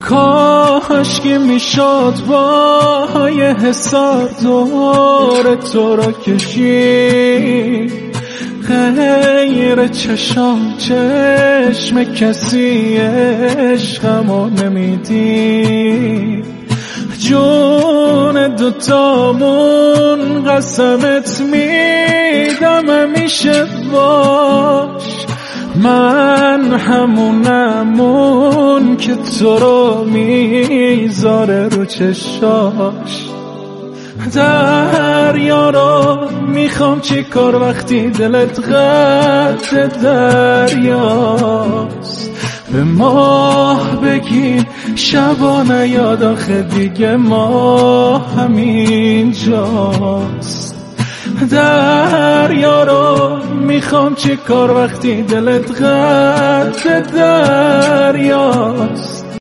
کاش که میشد با یه حسار دور تو را کشید، غیر چشم کسی عشقمو نمیدید. جون دوتامون قسمت میدم همیشه باش، من همونمون که تو رو میذاره رو چشاش. دریا رو میخوام چی کار وقتی دلت قد دریاست، به ماه بگین شبانه یاد آخه دیگه ما همین جاست. دریا رو میخوام چی کار وقتی دلت قد دریاست،